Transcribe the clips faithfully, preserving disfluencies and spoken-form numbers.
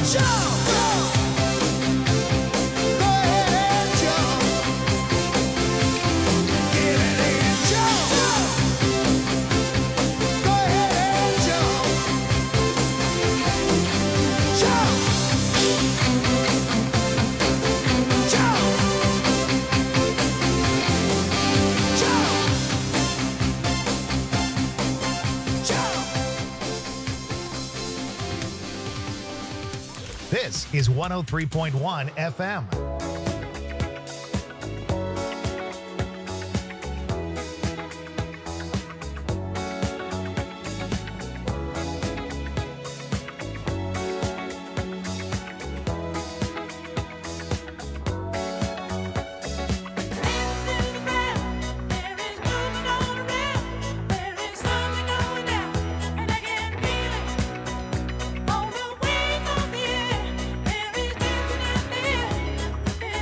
This is one oh three point one F M. There is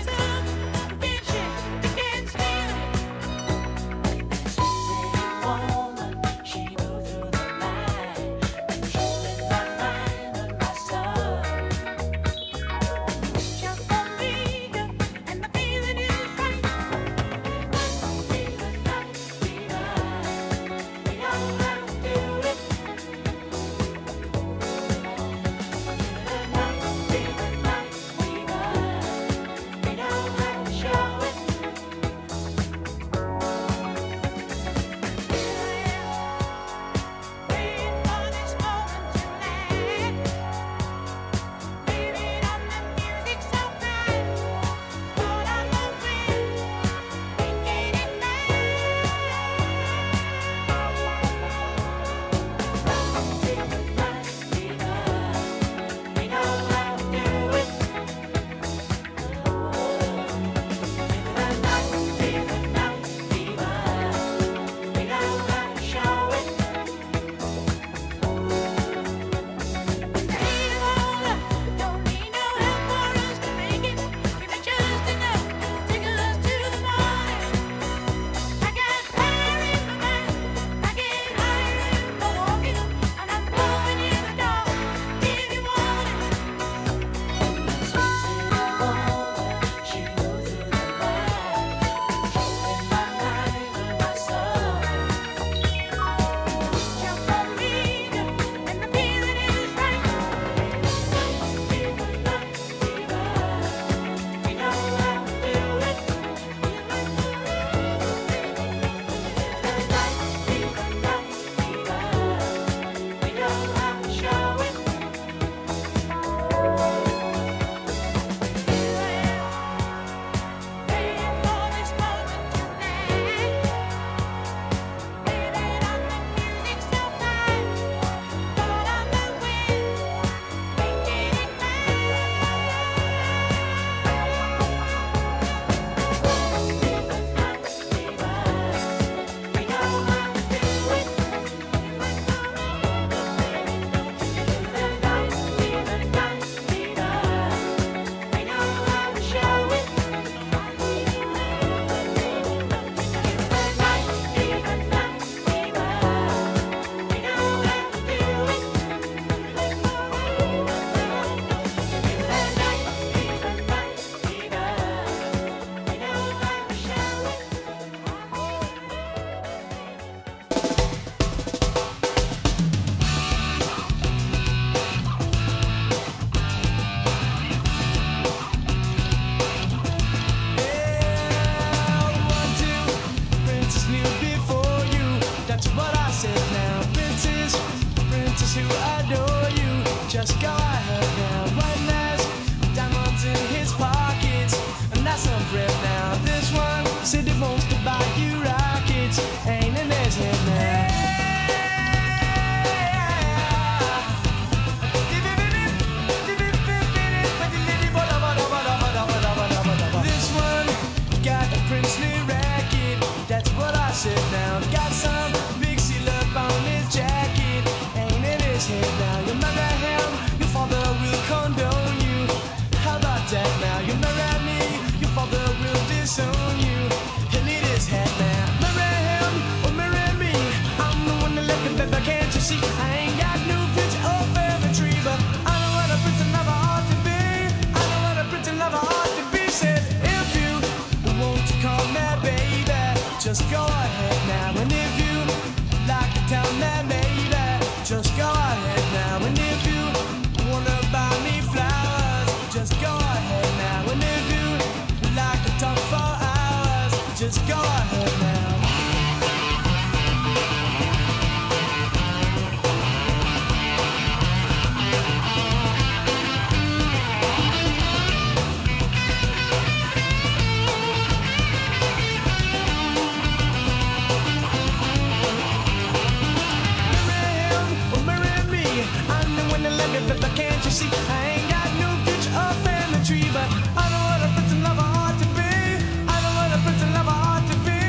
Can't you see I ain't got no future or family tree, but I know what a prince and lover ought to be. I know what a prince and lover ought to be.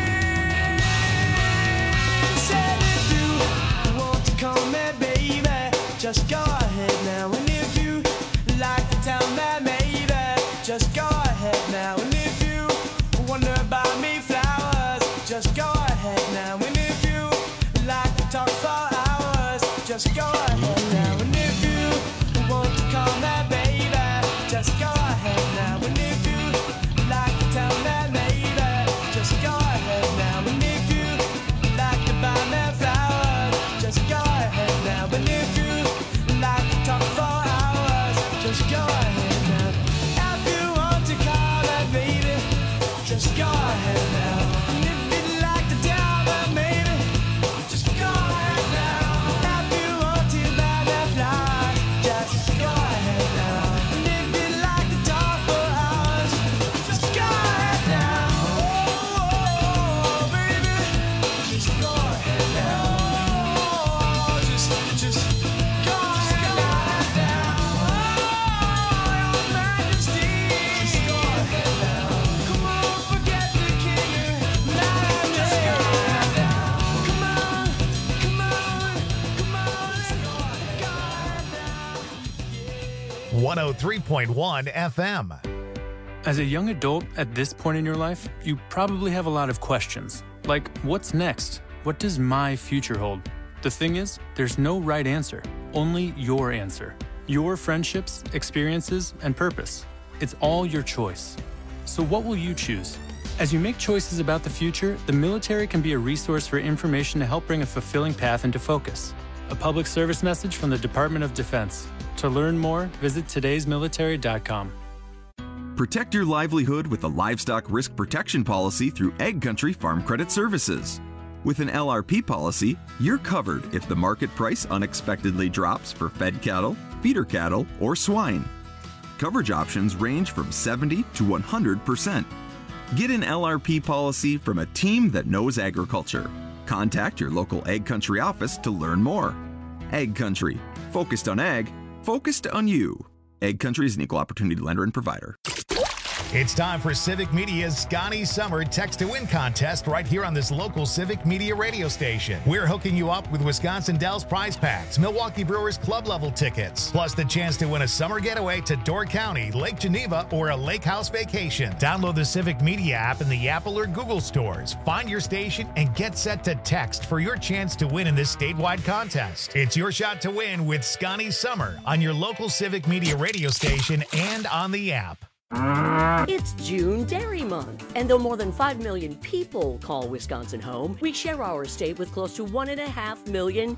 Said if you want to call me baby, just go ahead now. And if you like to tell me maybe, just go ahead now. And if you wonder about me flowers, just go ahead now. And if you like to talk for hours, just go ahead now. And if you want to call me baby, just go ahead now. And if you like to tell me maybe, just go ahead now. And if you like to buy me flowers, just go ahead now. And if you like to talk for hours, just go ahead now. If you want to call me baby, just go ahead now. And if you'd like to tell me maybe, just go ahead now. If you want to buy me flowers, just go ahead now. And if you'd like to talk for hours, just go ahead now. Oh, baby, just go ahead now. Oh, just, just go ahead now. Oh, your majesty, just go ahead now. Come on, forget the king. Now just go ahead now. Come on, come on, come on, let's go ahead now. one oh three point one F M. As a young adult at this point in your life, you probably have a lot of questions. Like, what's next? What does my future hold? The thing is, there's no right answer, only your answer. Your friendships, experiences, and purpose. It's all your choice. So what will you choose? As you make choices about the future, the military can be a resource for information to help bring a fulfilling path into focus. A public service message from the Department of Defense. To learn more, visit todays military dot com. Protect your livelihood with a livestock risk protection policy through Egg Country Farm Credit Services. With an L R P policy, you're covered if the market price unexpectedly drops for fed cattle, feeder cattle, or swine. Coverage options range from seventy to one hundred percent. Get an L R P policy from a team that knows agriculture. Contact your local Egg Country office to learn more. Egg Country, focused on ag, focused on you. Egg Country is an equal opportunity lender and provider. It's time for Civic Media's Scotty Summer Text to Win contest right here on this local Civic Media radio station. We're hooking you up with Wisconsin Dells prize packs, Milwaukee Brewers club level tickets, plus the chance to win a summer getaway to Door County, Lake Geneva, or a lake house vacation. Download the Civic Media app in the Apple or Google stores. Find your station and get set to text for your chance to win in this statewide contest. It's your shot to win with Scotty Summer on your local Civic Media radio station and on the app. It's June Dairy Month, and though more than five million people call Wisconsin home, we share our state with close to one and a half million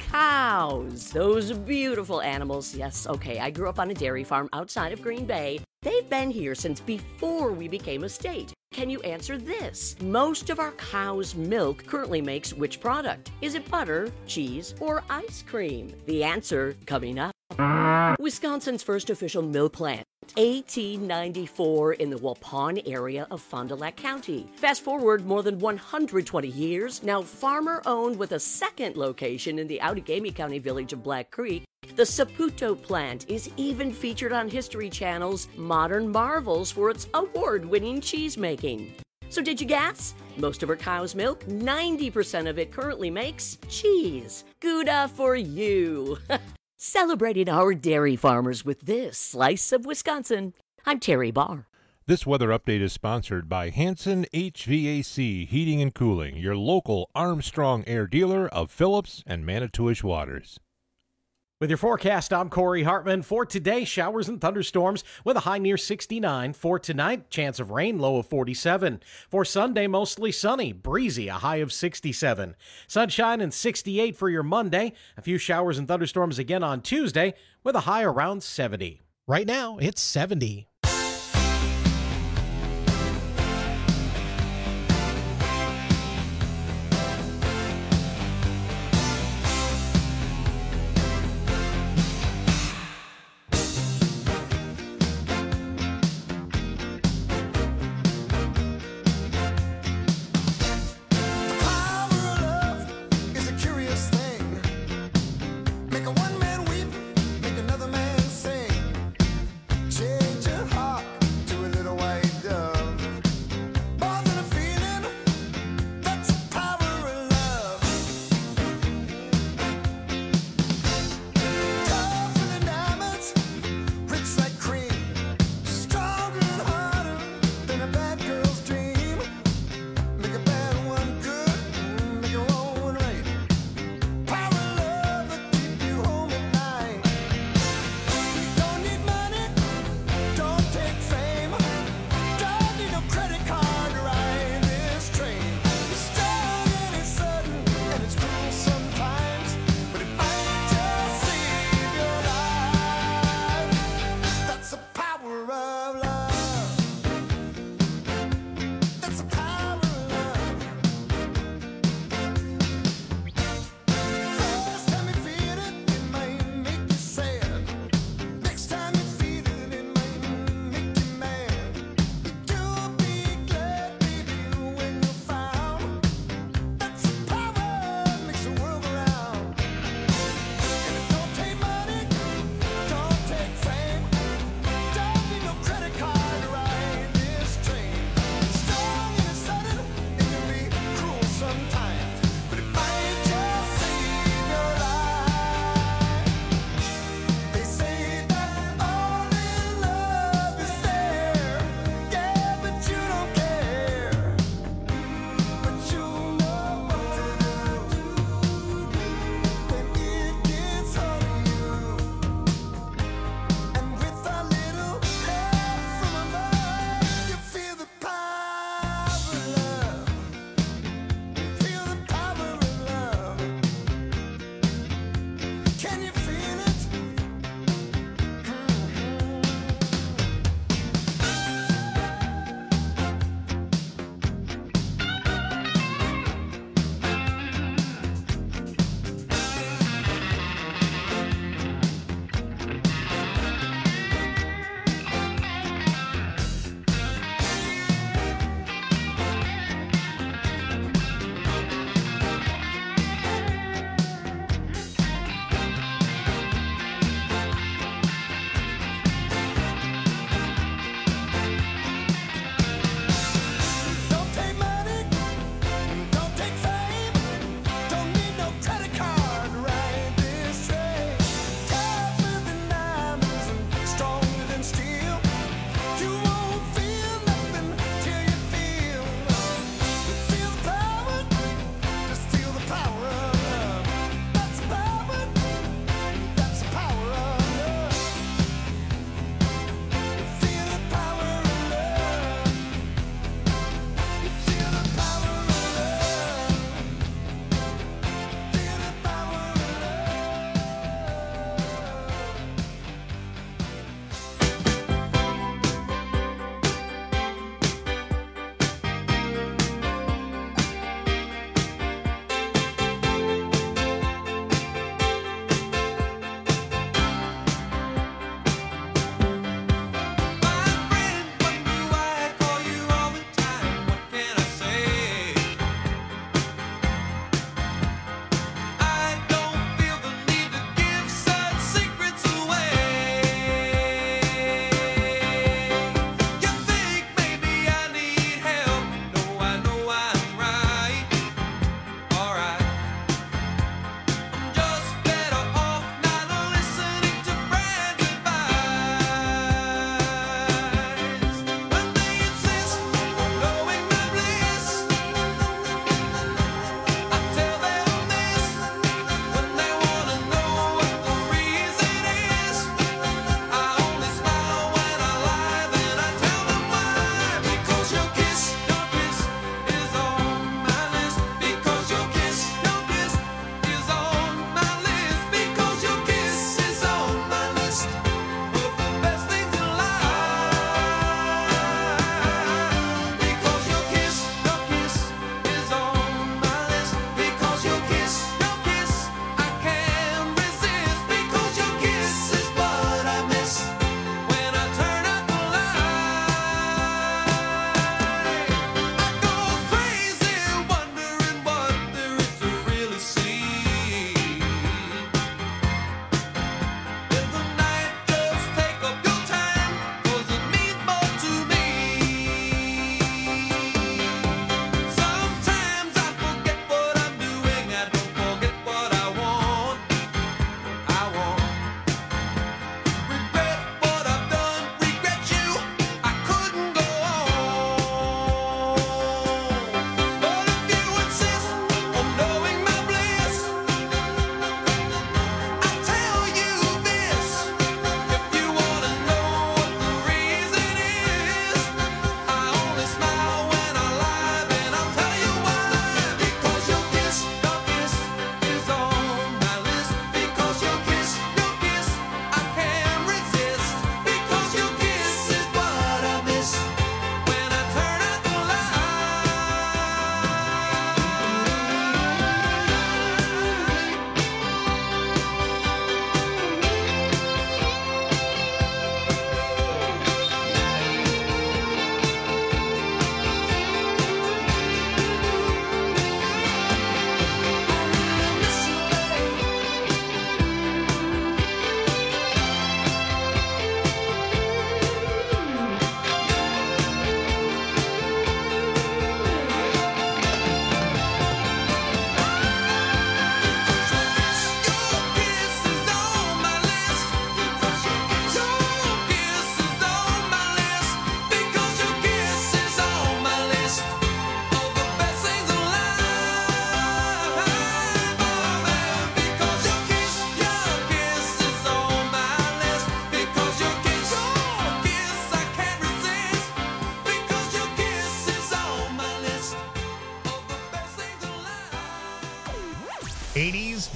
cows. Those beautiful animals. Yes, okay, I grew up on a dairy farm outside of Green Bay. They've been here since before we became a state. Can you answer this? Most of our cow's milk currently makes which product? Is it butter, cheese, or ice cream? The answer coming up. Wisconsin's first official milk plant, eighteen ninety-four, in the Waupun area of Fond du Lac County. Fast forward more than one hundred twenty years, now farmer-owned with a second location in the Outagamie County village of Black Creek. The Saputo plant is even featured on History Channel's Modern Marvels for its award-winning cheese making. So did you guess? Most of our cow's milk, ninety percent of it currently makes cheese. Gouda for you! Celebrating our dairy farmers with this slice of Wisconsin. I'm Terry Barr. This weather update is sponsored by Hanson H V A C Heating and Cooling, your local Armstrong Air dealer of Phillips and Manitowish Waters. With your forecast, I'm Corey Hartman. For today, showers and thunderstorms with a high near sixty-nine. For tonight, chance of rain, low of forty-seven. For Sunday, mostly sunny, breezy, a high of sixty-seven. Sunshine and sixty-eight for your Monday. A few showers and thunderstorms again on Tuesday with a high around seventy. Right now, it's seventy. Make a one man weep, make another man sing.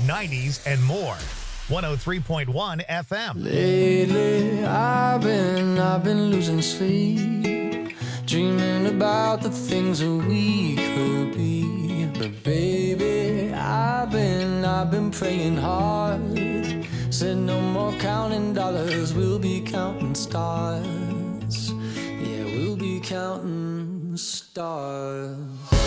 nineties, and more. one oh three point one F M. Lately, I've been, I've been losing sleep, dreaming about the things that we could be. But baby, I've been, I've been praying hard. Said no more counting dollars, we'll be counting stars. Yeah, we'll be counting stars.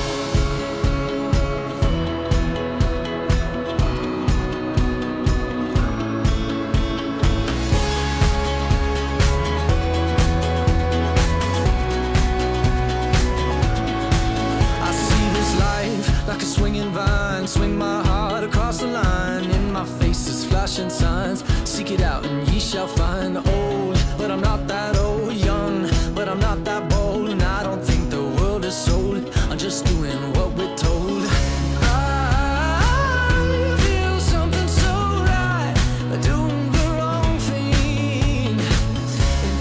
Like a swinging vine, swing my heart across the line. In my face is flashing signs. Seek it out and ye shall find. Old, but I'm not that old. Young, but I'm not that bold. And I don't think the world is sold. I'm just doing what we're told. I feel something so right, doing the wrong thing. And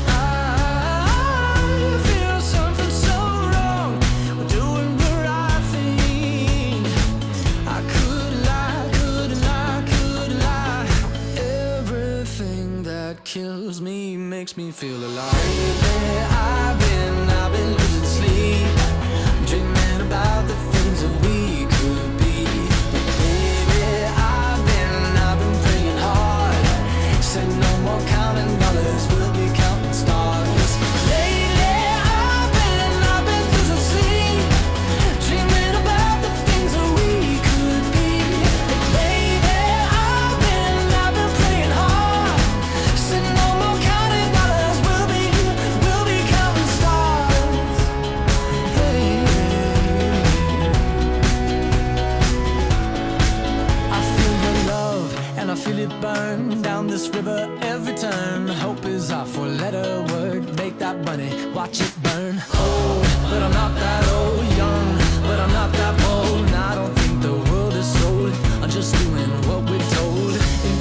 I feel something so wrong, doing the right thing. I could lie, could lie, could lie. Everything that kills me makes me feel alive. Lately, I've been, I've been losing sleep, dreaming about the things that we could be. Baby, I've been, I've been praying hard. Said no more counting dollars, we'll be counting stars. Lately, I've been, I've been losing sleep, dreaming about the things that we could be. Baby, I've been, I've been praying hard. Said no more counting dollars, we'll be, we'll be counting stars. Hey. I feel your love and I feel it burn down this river every turn. Hope is our four-letter word. Make that money, watch it burn. Old, but I'm not that old. Young, but I'm not that bold. And I don't think the world is sold. I'm just doing what we're told. And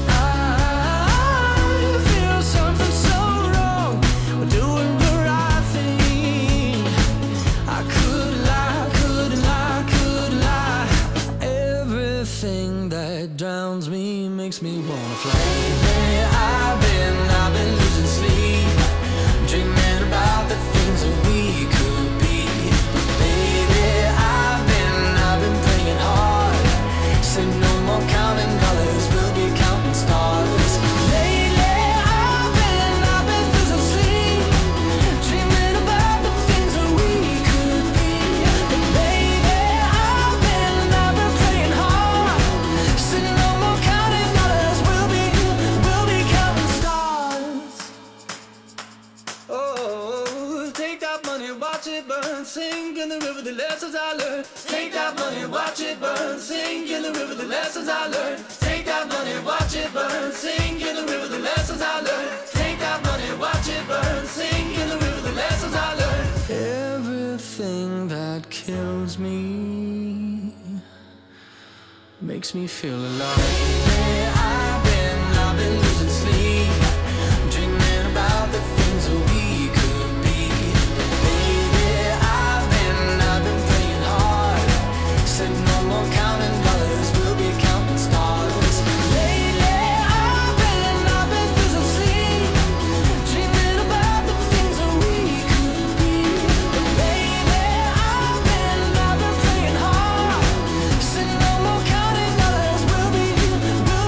I feel something so wrong. We're doing the right thing. I could lie, could lie, could lie. Everything that drowns me makes me wanna fly. Lately, I've been, I've been losing sleep, dreaming about the things that we could be. But baby, I've been, I've been praying hard. Say no more counting dollars, we'll be counting stars. Lately, I've been, I've been losing sleep, dreaming about the things that we could be. But baby, I've been, I've been praying hard. Say no more counting dollars, we'll be, we'll be counting stars. Oh, take that money, watch it burn, sink in the river, the lessons I learned. Take that money, watch it burn, sink in the river, the lessons I learned. Take that money, watch it burn, sink in the river, the lessons I learned. Take that money, watch it burn, sink in the river, the lessons I learned. Everything that kills me makes me feel alive. Lately, I've been, I've been losing sleep, dreaming about the things that we could be. Baby, I've been, I've been praying hard. Said no more counting dollars, we'll be counting stars. Lately, I've been, I've been losing sleep, dreaming about the things that we could be. But baby, I've been, I've been praying hard. Said no more counting dollars, we'll be, we'll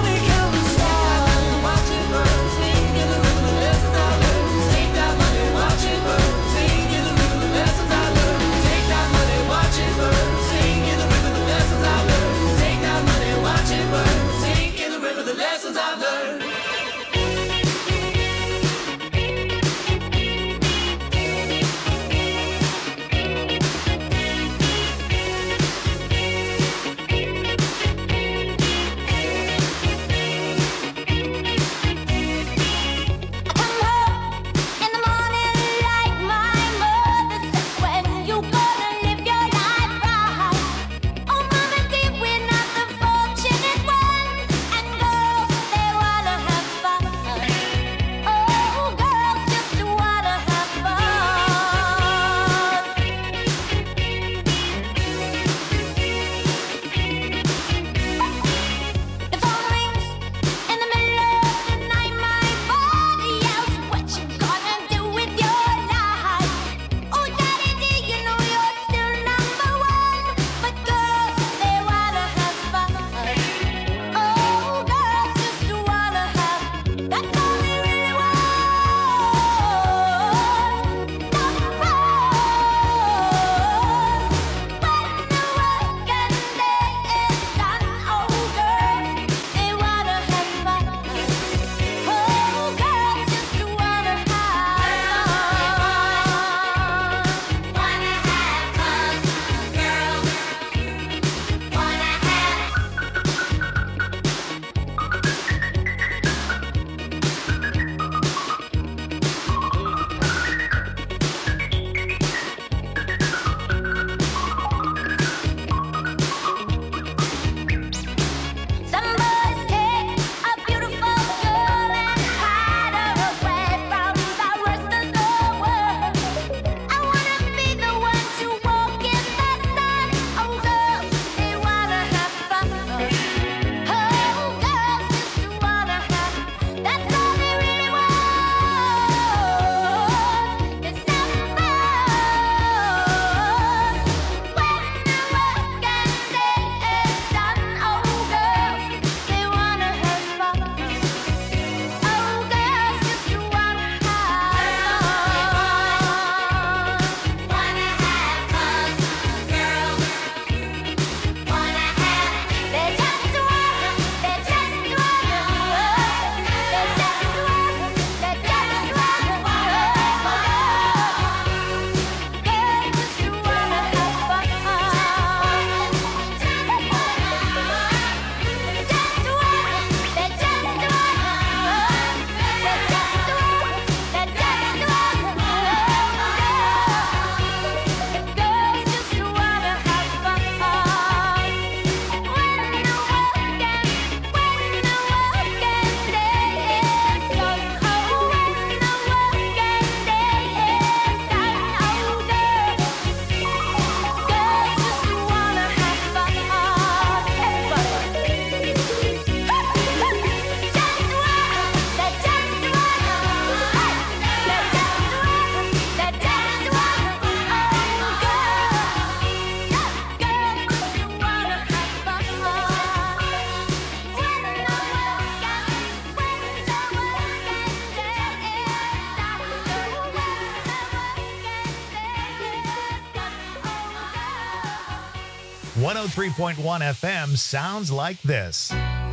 one oh three point one F M sounds like this.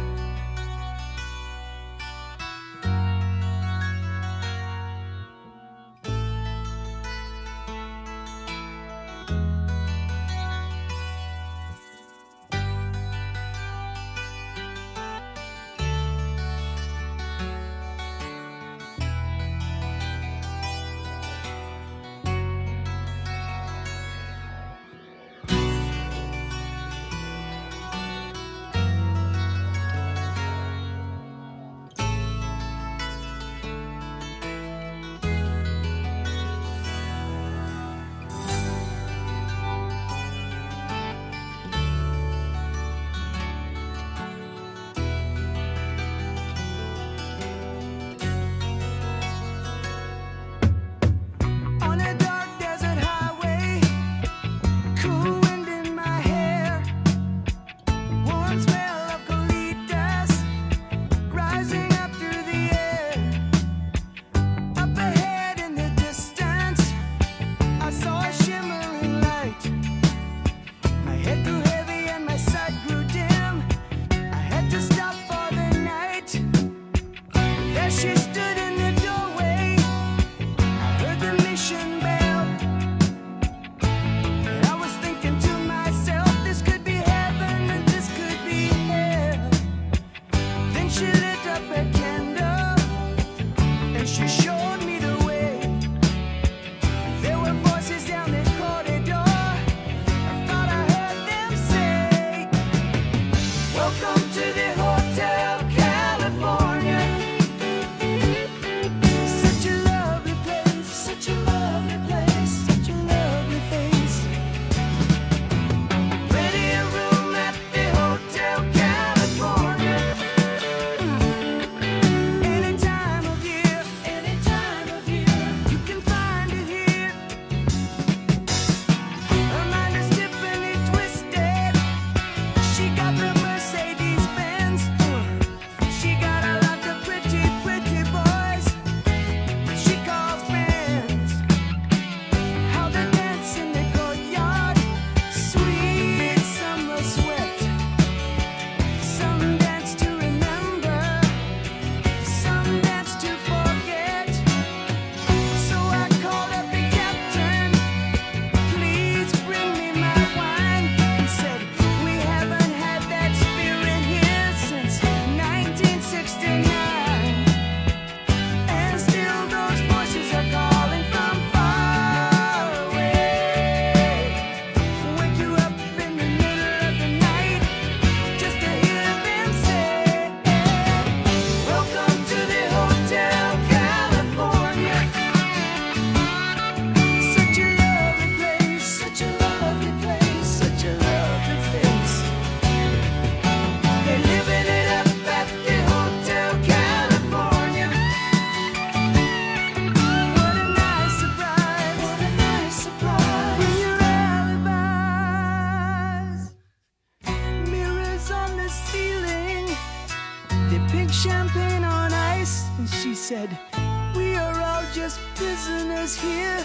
said, we are all just prisoners here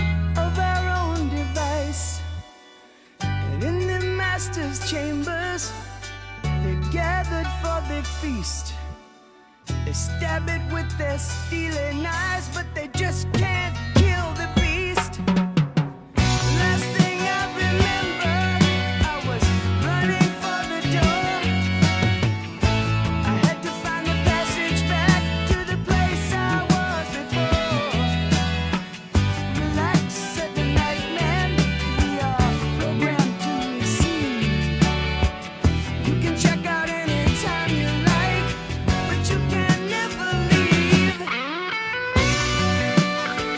of our own device. And in the master's chambers, they're gathered for the feast. They stab it with their steely knives, but they just can't kill the beast. Last thing I remember, I was running for the door. I had to find the passage back to the place I was before. Relax, said the night man, we are programmed to receive. You can check out anytime you like, but you can never leave.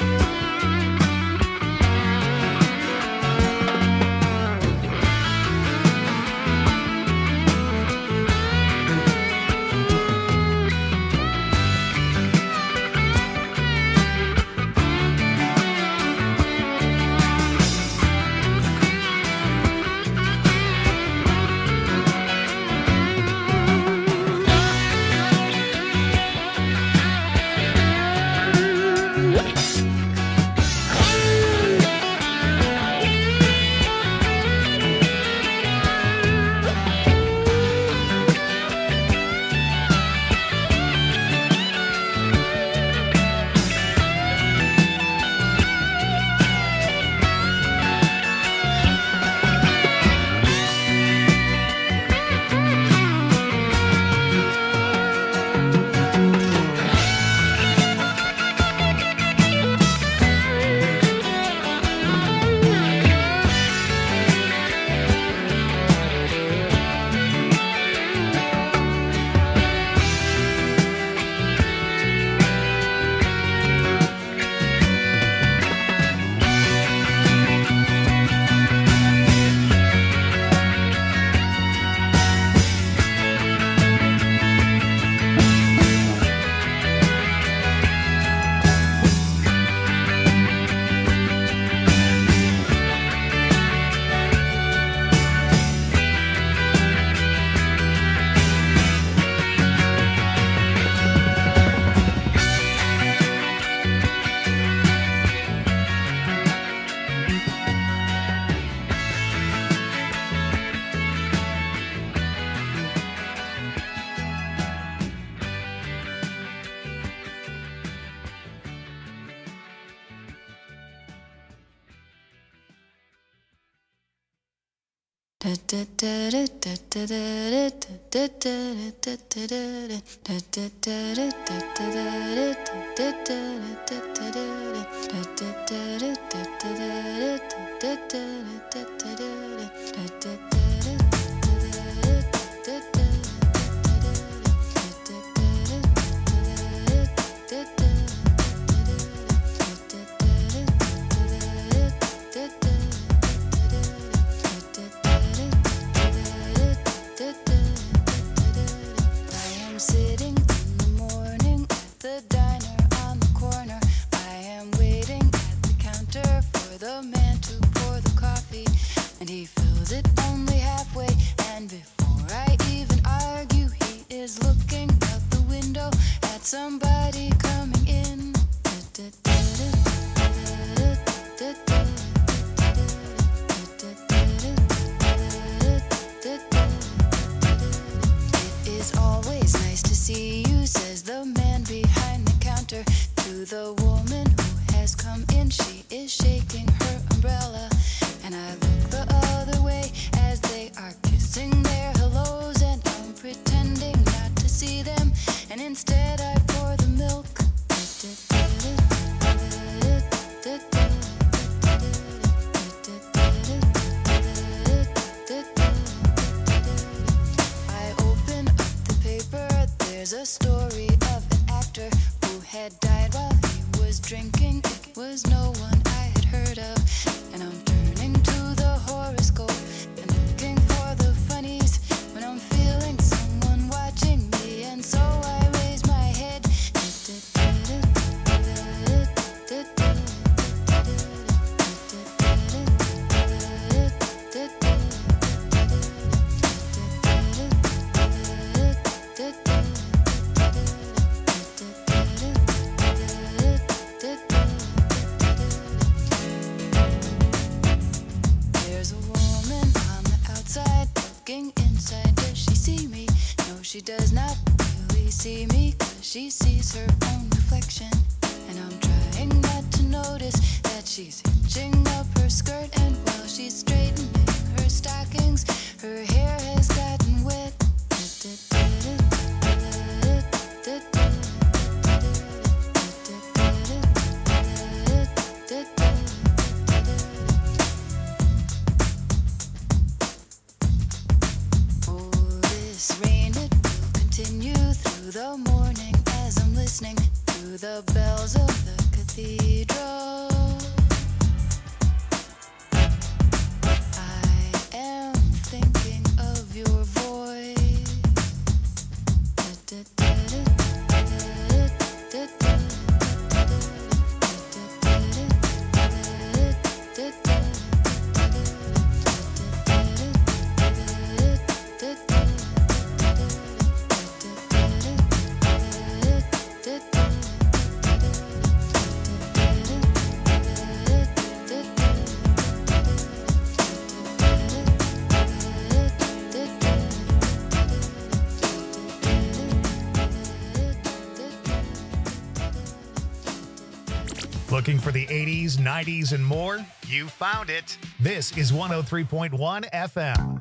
Looking for the eighties, nineties, and more? You found it. This is one oh three point one F M.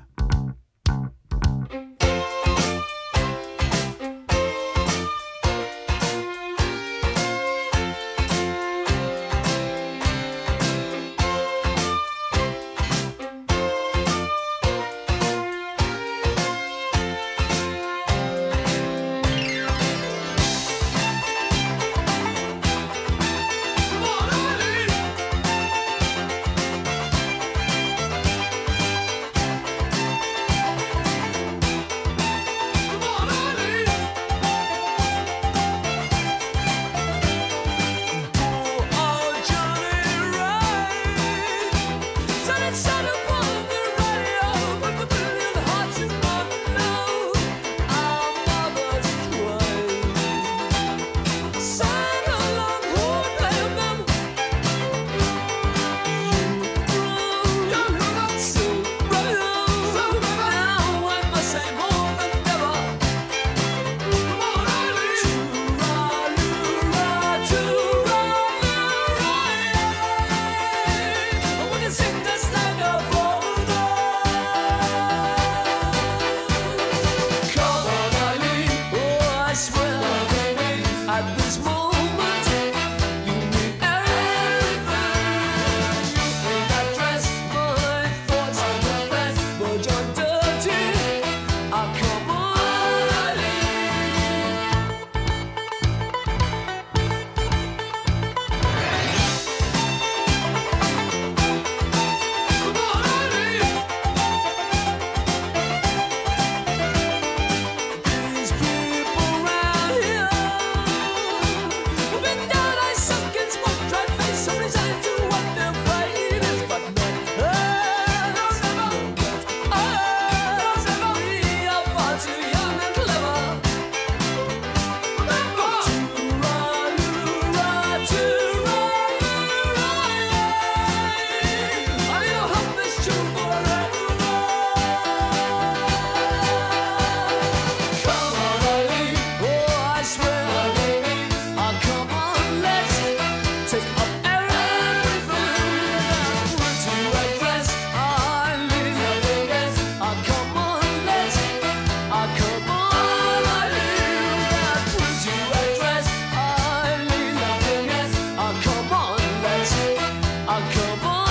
Oh, come on.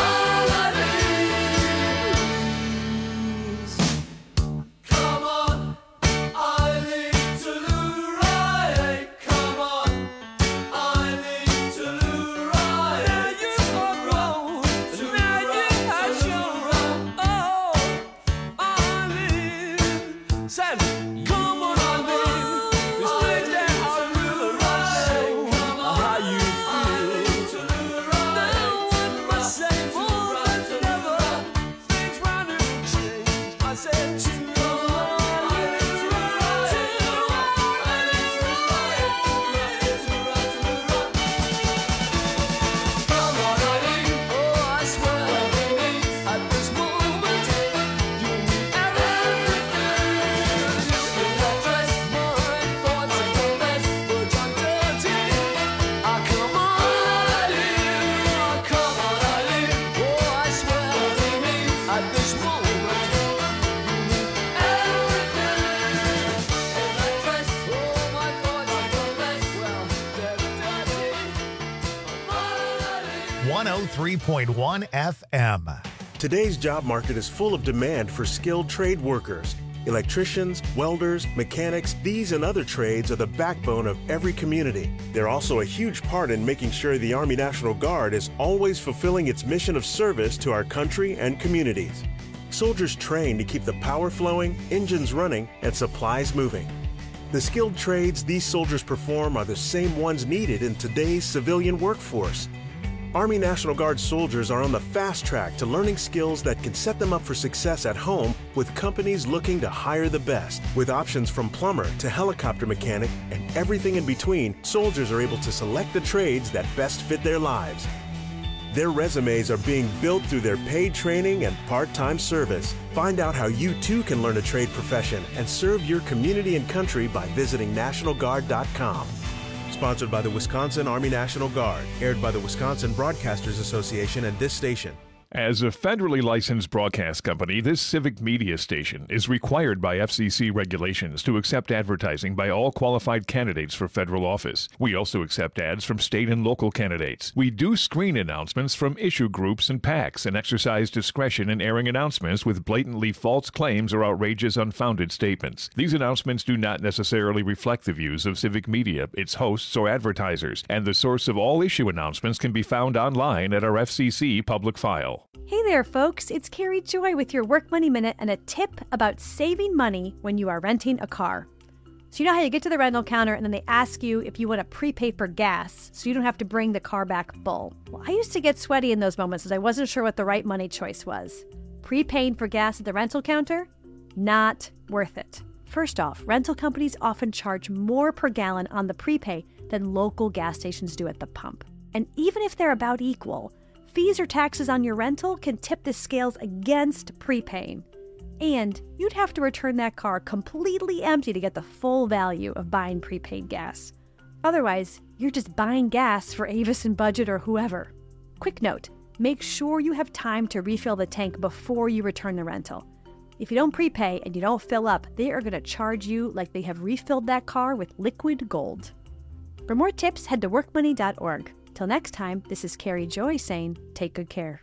one oh three point one F M. Today's job market is full of demand for skilled trade workers. Electricians, welders, mechanics, these and other trades are the backbone of every community. They're also a huge part in making sure the Army National Guard is always fulfilling its mission of service to our country and communities. Soldiers train to keep the power flowing, engines running, and supplies moving. The skilled trades these soldiers perform are the same ones needed in today's civilian workforce. Army National Guard soldiers are on the fast track to learning skills that can set them up for success at home with companies looking to hire the best. With options from plumber to helicopter mechanic and everything in between, soldiers are able to select the trades that best fit their lives. Their resumes are being built through their paid training and part-time service. Find out how you too can learn a trade profession and serve your community and country by visiting national guard dot com. Sponsored by the Wisconsin Army National Guard, aired by the Wisconsin Broadcasters Association and this station. As a federally licensed broadcast company, this civic media station is required by F C C regulations to accept advertising by all qualified candidates for federal office. We also accept ads from state and local candidates. We do screen announcements from issue groups and PACs and exercise discretion in airing announcements with blatantly false claims or outrageous unfounded statements. These announcements do not necessarily reflect the views of civic media, its hosts, or advertisers, and the source of all issue announcements can be found online at our F C C public file. Hey there, folks. It's Carrie Joy with your Work Money Minute and a tip about saving money when you are renting a car. So you know how you get to the rental counter and then they ask you if you want to prepay for gas so you don't have to bring the car back full. Well, I used to get sweaty in those moments as I wasn't sure what the right money choice was. Prepaying for gas at the rental counter? Not worth it. First off, rental companies often charge more per gallon on the prepay than local gas stations do at the pump. And even if they're about equal, fees or taxes on your rental can tip the scales against prepaying. And you'd have to return that car completely empty to get the full value of buying prepaid gas. Otherwise, you're just buying gas for Avis and Budget or whoever. Quick note, make sure you have time to refill the tank before you return the rental. If you don't prepay and you don't fill up, they are going to charge you like they have refilled that car with liquid gold. For more tips, head to work money dot org. Till next time, this is Carrie Joy saying, take good care.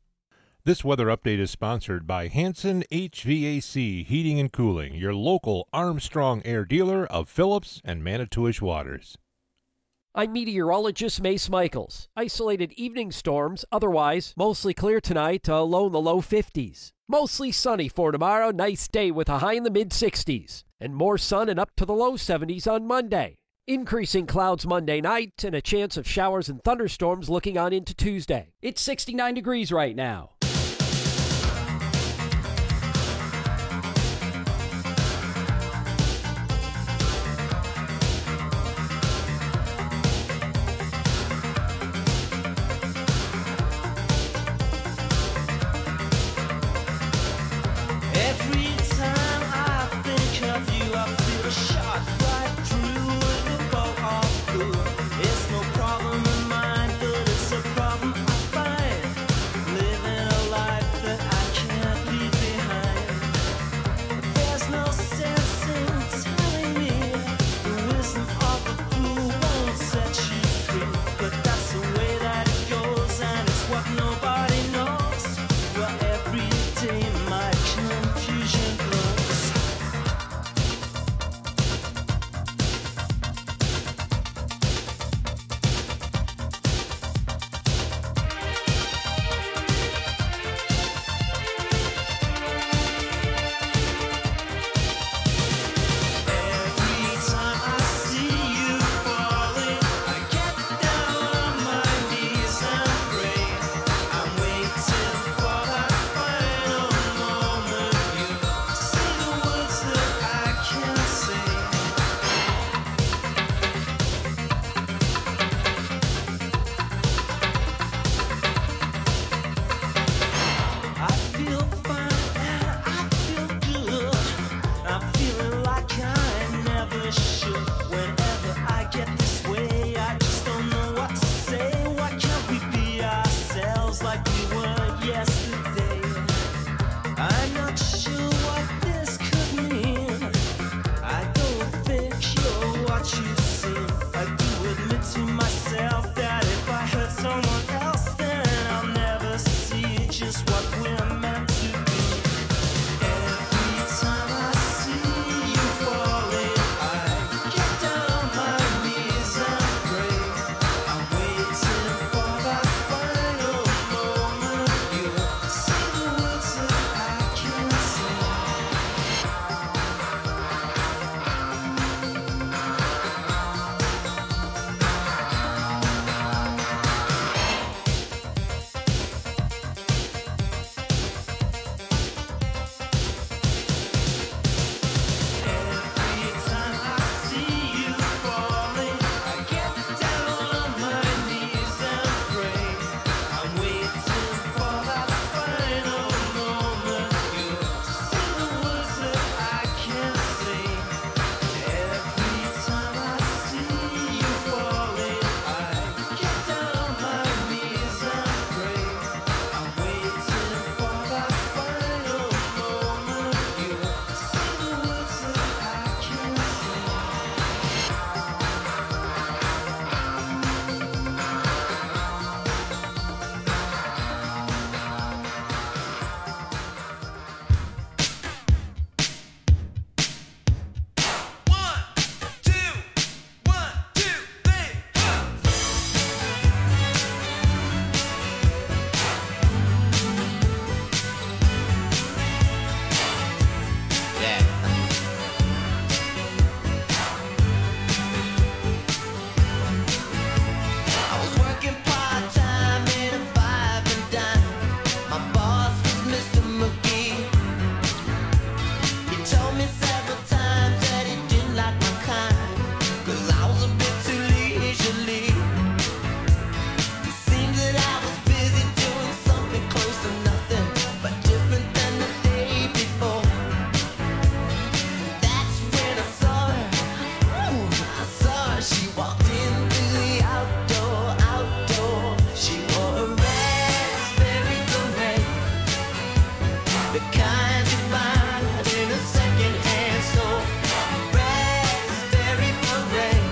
This weather update is sponsored by Hanson H V A C Heating and Cooling, your local Armstrong Air dealer of Phillips and Manitowish Waters. I'm meteorologist Mace Michaels. Isolated evening storms, otherwise mostly clear tonight, uh, low in the low fifties. Mostly sunny for tomorrow, nice day with a high in the mid sixties. And more sun and up to the low seventies on Monday. Increasing clouds Monday night and a chance of showers and thunderstorms looking on into Tuesday. It's sixty-nine degrees right now. Every time I think of you, I feel a shot right through the bow of good. It's no problem of mine, but it's a problem I find living yesterday. I'm not sure what this could mean. I don't think you're what you seem. I do admit to myself that if I hurt someone else, then I'll never see just what we're meant to be. Every time I see you falling, I get down on my knees and pray. I'm waiting for that final moment. You say the words that I can't say. Every time I see you falling, I get down on my knees and pray. I'm waiting for that final moment. You say the words that I can't say. Every time I see you falling, I get down on my knees and pray. I'm waiting for that final moment. You say the words that I can't say. One, two, one, two, three, huh. Yeah. I was working part-time in a five and dime. My boss was Mister McGee. He told me several times that he didn't like my kind, 'cause I was a bit too leisurely. It seemed that I was busy doing something close to nothing, but different than the day before. That's when I saw her. Ooh, I saw her. She walked in through the outdoor, outdoor. She wore a raspberry beret, the kind you find in a second-hand store. Raspberry beret.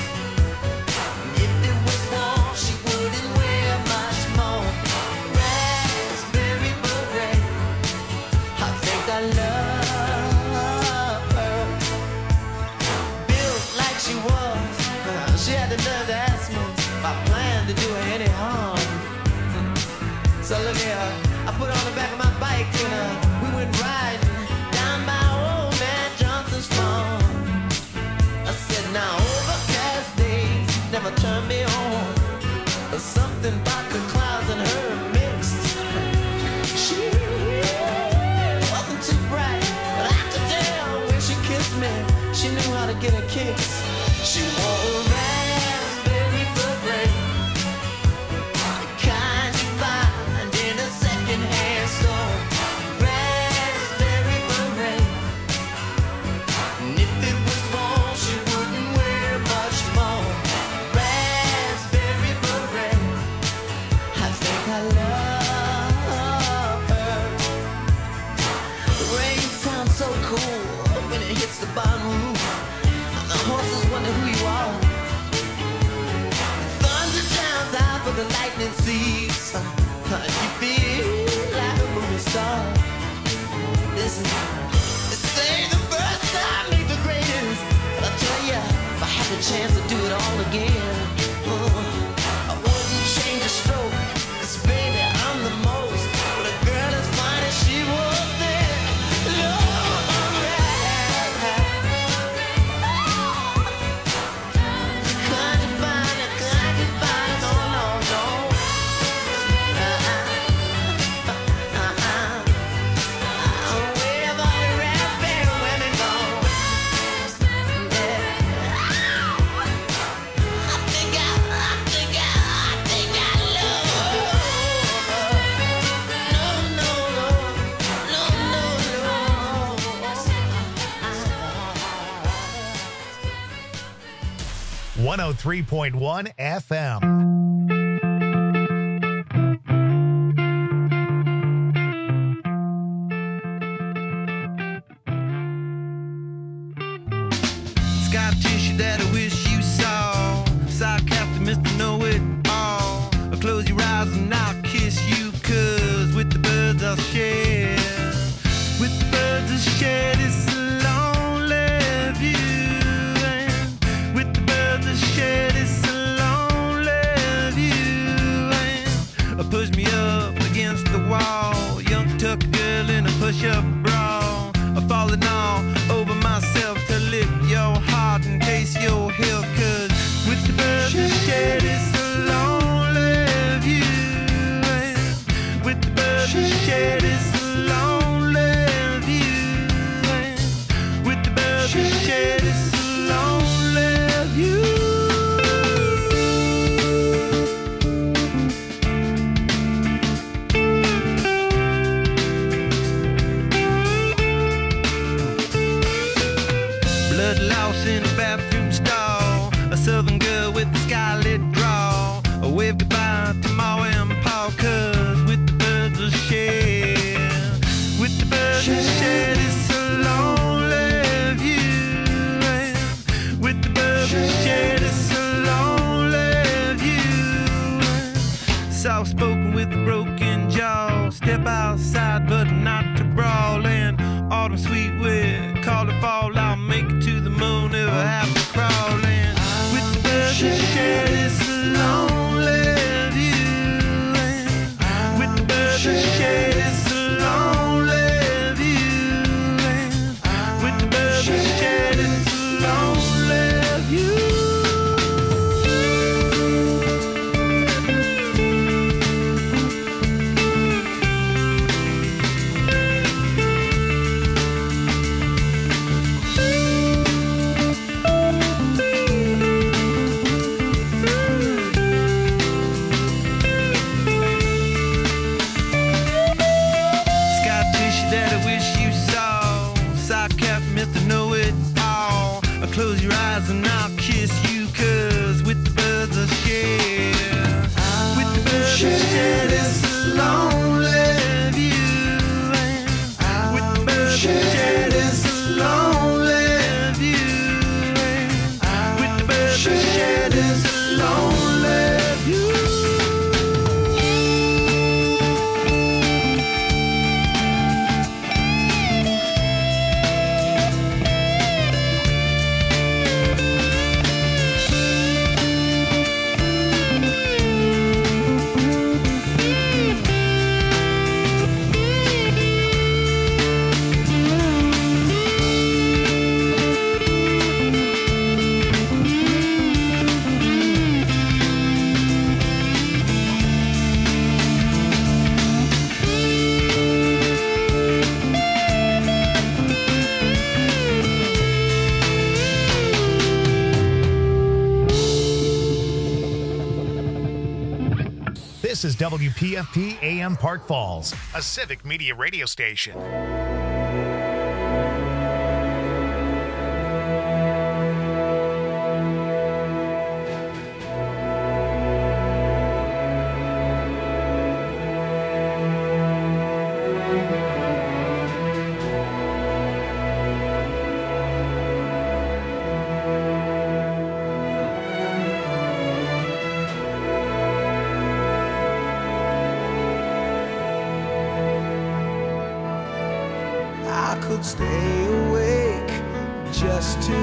If it was warm, she wouldn't wear much more. Raspberry beret. I think I love her. Built like she was, she had the nerve to ask me if I planned to do her any harm. So look here, I put her on the back of my bike and uh, we went riding down by old man Johnson's farm. I said, now overcast days never turn me on. There's something about the clouds and her mixed. She wasn't too bright, but I could tell when she kissed me, she knew how to get a kiss. She wore a raspberry beret, the kind you find in a second-hand store. Raspberry beret. And if it was warm, she wouldn't wear much more. Raspberry beret. I think I love her. The rain sounds so cool when it hits the barn roof. And the horses wonder who you are. Thunder drowns out, but the lightning sees. You feel like a movie star. Listen, they say the first time ain't the greatest, but I tell ya, if I had the chance to do it all again, uh, I wouldn't change a stroke. 'Cause baby, I'm the most. But a girl as fine as she was then, Lord, can't you find it? Can't you find it? No, no, no. Uh-uh. Uh-uh. Where have all the raspberry women gone? I think I, I think I, I think I love her. No, no, no, no, no, no. one oh three point one F M. and I'll kiss you, cause with the birds I'll share. With the birds I'll share this lonely view. And with the birds I'll share this lonely view. And push me up against the wall, young tuck girl in a push-up bra. I'm falling all over myself to lift your heart and taste your hill, cause with the birds I'll share this lonely view. And with the birds I'll share this lonely view. And with the birds I'll share this lonely view. Blood louse in a bathroom stall, a southern girl with a skylit draw. A wave goodbye to Ma and Pa, cause with the birds I'll share. With the birds I'll share this lonely view. And with the birds I'll share this lonely view. Soft spoken with a broken jaw, step outside but not to brawl. And autumn sweet wind, call it fall, I'll make it to the moon if I have to crawl in. With the birds I'll share this lonely view. And with the birds I'll share this lonely view. And with the birds I'll share this lonely view. Close your eyes and I'll kiss you, cause with the birds I'll share. With the birds I'll share this lonely view. And with the birds I'll share this lonely view. And with the birds I'll share this lonely view. This is W P F P A M Park Falls, a Civic Media radio station. Stay awake just to